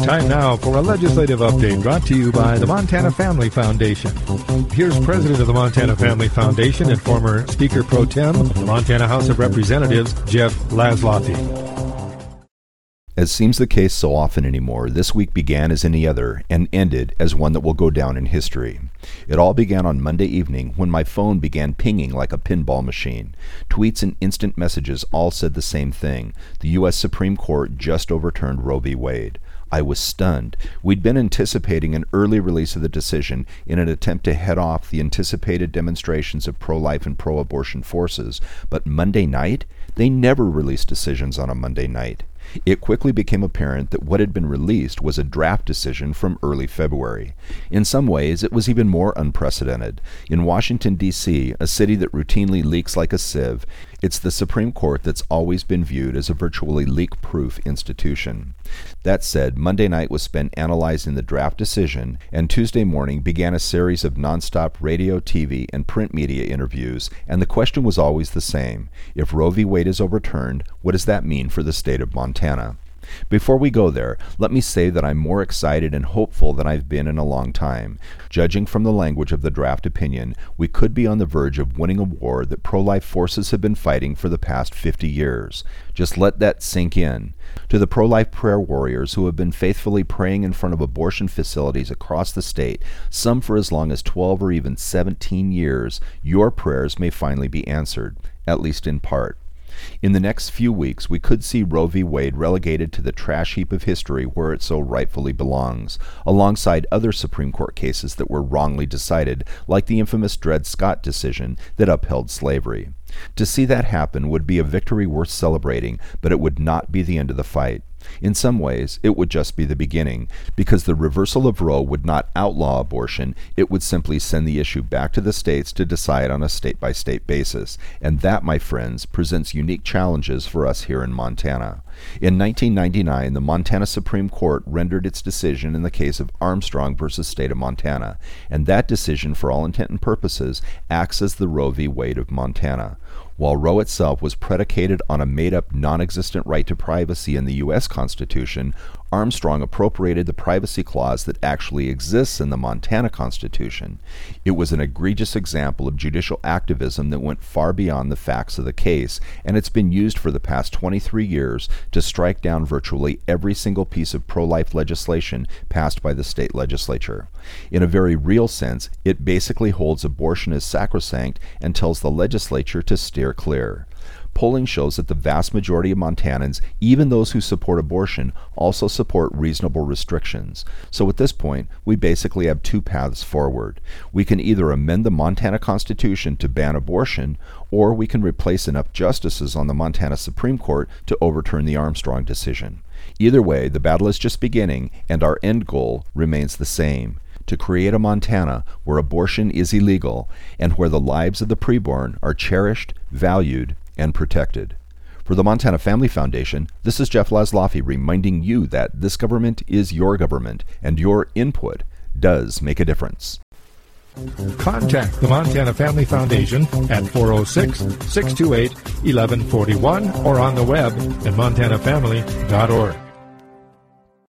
Time now for a legislative update brought to you by the Montana Family Foundation. Here's President of the Montana Family Foundation and former Speaker Pro Tem, the Montana House of Representatives, Jeff Laszloffy. As seems the case so often anymore, this week began as any other and ended as one that will go down in history. It all began on Monday evening when my phone began pinging like a pinball machine. Tweets and instant messages all said the same thing. The U.S. Supreme Court just overturned Roe v. Wade. I was stunned. We'd been anticipating an early release of the decision in an attempt to head off the anticipated demonstrations of pro-life and pro-abortion forces, but Monday night? They never released decisions on a Monday night. It quickly became apparent that what had been released was a draft decision from early February. In some ways, it was even more unprecedented. In Washington, D.C., a city that routinely leaks like a sieve, it's the Supreme Court that's always been viewed as a virtually leak-proof institution. That said, Monday night was spent analyzing the draft decision, and Tuesday morning began a series of nonstop radio, TV, and print media interviews, and the question was always the same. If Roe v. Wade is overturned, what does that mean for the state of Montana? Before we go there, let me say that I'm more excited and hopeful than I've been in a long time. Judging from the language of the draft opinion, we could be on the verge of winning a war that pro-life forces have been fighting for the past 50 years. Just let that sink in. To the pro-life prayer warriors who have been faithfully praying in front of abortion facilities across the state, some for as long as 12 or even 17 years, your prayers may finally be answered, at least in part. In the next few weeks, we could see Roe v. Wade relegated to the trash heap of history where it so rightfully belongs, alongside other Supreme Court cases that were wrongly decided, like the infamous Dred Scott decision that upheld slavery. To see that happen would be a victory worth celebrating, but it would not be the end of the fight. In some ways, it would just be the beginning, because the reversal of Roe would not outlaw abortion, it would simply send the issue back to the states to decide on a state-by-state basis. And that, my friends, presents unique challenges for us here in Montana. In 1999, the Montana Supreme Court rendered its decision in the case of Armstrong versus State of Montana, and that decision, for all intent and purposes, acts as the Roe v. Wade of Montana. While Roe itself was predicated on a made-up, non-existent right to privacy in the U.S. Constitution, Armstrong appropriated the privacy clause that actually exists in the Montana Constitution. It was an egregious example of judicial activism that went far beyond the facts of the case, and it's been used for the past 23 years to strike down virtually every single piece of pro-life legislation passed by the state legislature. In a very real sense, it basically holds abortion as sacrosanct and tells the legislature to steer clear. Polling shows that the vast majority of Montanans, even those who support abortion, also support reasonable restrictions. So at this point, we basically have two paths forward. We can either amend the Montana Constitution to ban abortion, or we can replace enough justices on the Montana Supreme Court to overturn the Armstrong decision. Either way, the battle is just beginning, and our end goal remains the same: to create a Montana where abortion is illegal and where the lives of the preborn are cherished, valued, and protected. For the Montana Family Foundation, this is Jeff Laszloffy reminding you that this government is your government, and your input does make a difference. Contact the Montana Family Foundation at 406-628-1141 or on the web at montanafamily.org.